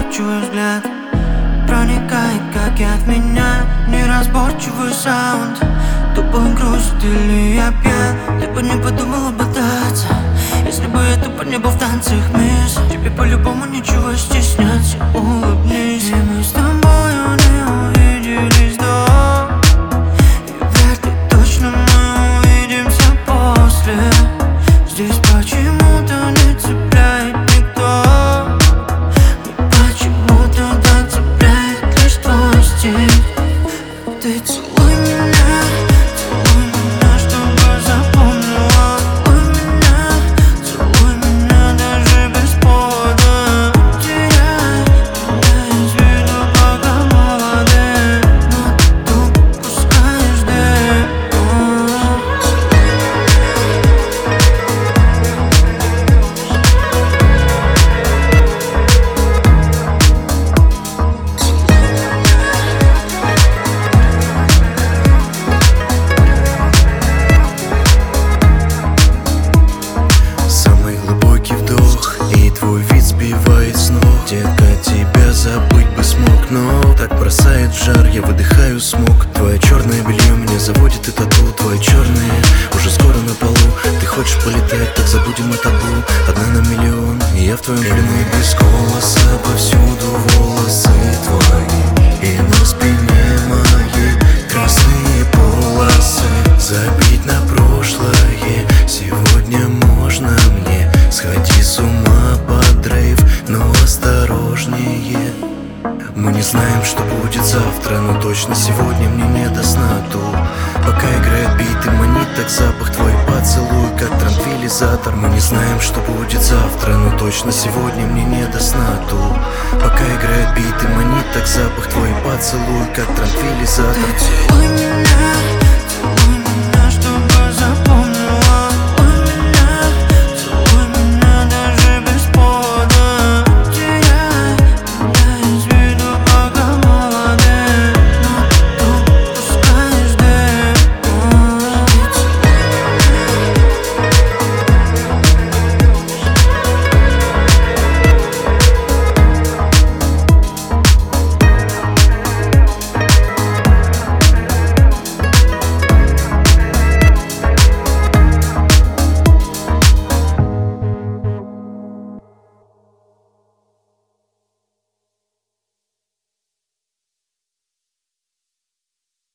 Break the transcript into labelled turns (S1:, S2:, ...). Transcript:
S1: неразборчивый взгляд проникает, как яд в меня. Неразборчивый саунд, тупо грустит или я пьян. Ты бы не подумала бодаться, если бы я тупо не был в танцах, мисс. Тебе по-любому ничего стесняться, улыбнись. И мы с тобою не увиделись до, и вряд ли точно мы увидимся после. Здесь почему-то не цепляет никто, но почему-то да цепляет лишь твой стиль. Ты целуй меня, чтобы запомнила. Целуй меня даже без повода. Теряй меня из виду, пока молодым, но ты упускаешь дым.
S2: Самый глубокий вдох, и твой вид сбивает с ног. Детка, тебя забыть бы смог, но так бросает в жар, я выдыхаю смог. Твое черное белье меня заводит и тату. Твои черные уже скоро на полу. Ты хочешь полетать, так забудем о табу. Одна на миллион, и я в твоем плену. Без голоса повсюду волосы твои, и на спине моей красные полосы. Забить на прошлое сегодня можно мне. Сходи с ума под рейв, но осторожнее. Мы не знаем, что будет завтра, но точно сегодня мне не до сна тут. Пока играет бит и манит так запах твой поцелуй, как транквилизатор. Мы не знаем, что будет завтра, но точно сегодня мне не до сна тут. Пока играет бит и манит так запах твой поцелуй, как транквилизатор.
S1: Ты целуй меня.